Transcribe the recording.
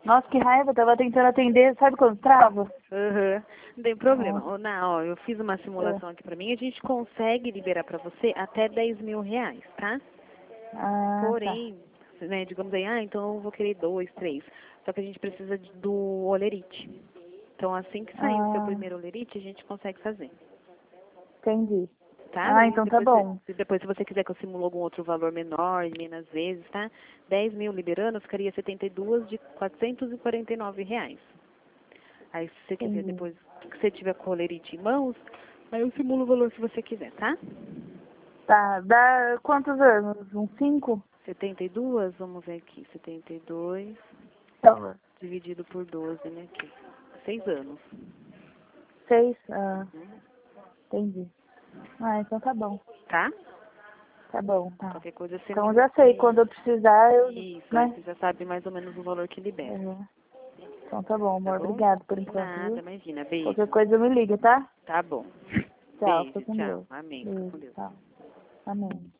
Nossa, que raiva, tava tentando atender, sabe quando trava? Aham, não tem problema. Nossa. Ô, ó, eu fiz uma simulação aqui pra mim, a gente consegue liberar pra você até 10 mil reais, tá? Ah, tá. Porém, né, digamos aí, então eu vou querer 2, 3. Só que a gente precisa do olerite. Então, assim que sair o seu Ah, primeiro olerite, a gente consegue fazer, entendi. tá? Ah, Daí então tá depois, bom. depois, se você quiser que eu simule algum outro valor menor, menos vezes, tá? 10 mil liberando, ficaria 72 de R$ 449. Aí, se você quiser, Entendi. depois que você tiver com o olerite em mãos, aí eu simulo o valor que você quiser, tá? Tá, dá quantos anos? Uns 5? 72, vamos ver aqui, 72 Tá. dividido por 12, né, aqui. 6 anos. 6? Ah, entendi. Ah, então tá bom. Tá? Tá bom, tá. Qualquer coisa você me Então liga. já sei, quando eu precisar, eu, Isso, aí né? você já sabe mais ou menos o valor que libera. Uhum. Então tá bom, Tá amor. bom? Obrigado por enquanto, Nada, viu? imagina. Beijo. Qualquer coisa me liga, tá? Tá bom. Tchau, fica Beijo, com tchau. Deus. Amém. Fica com Beijo, Deus. tchau. Amém.